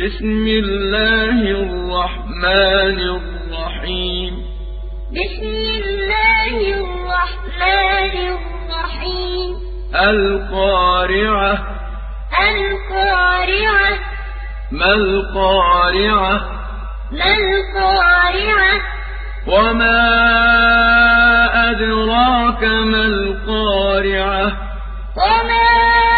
بسم الله الرحمن الرحيم بسم الله الرحمن الرحيم القارعة القارعة ما القارعة ما القارعة وما أدراك ما القارعة وما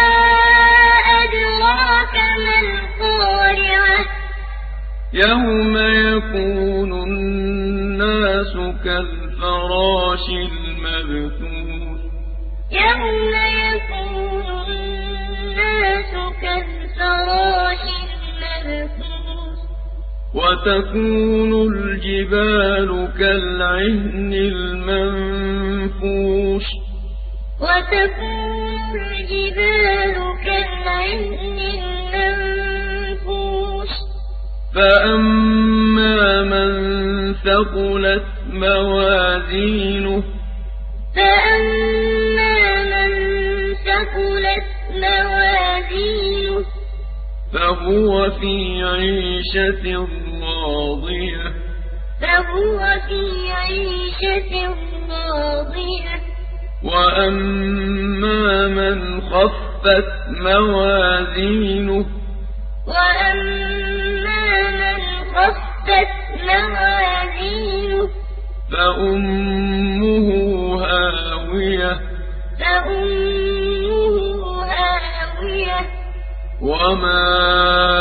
أدراك ما القارعة يوم يكون الناس كالفراش المبثوث يوم يكون الناس كالفراش المبثوث وتكون الجبال كالعهن المنفوش وتكون الجبال كالعهن المنفوش فأما من ثقلت موازينه فأما من ثقلت موازينه فهو في عيشة راضية فهو في عيشة راضية وأما من خفت موازينه وأما من خفت موازينه فأمه هاوية فأمه هاوية وما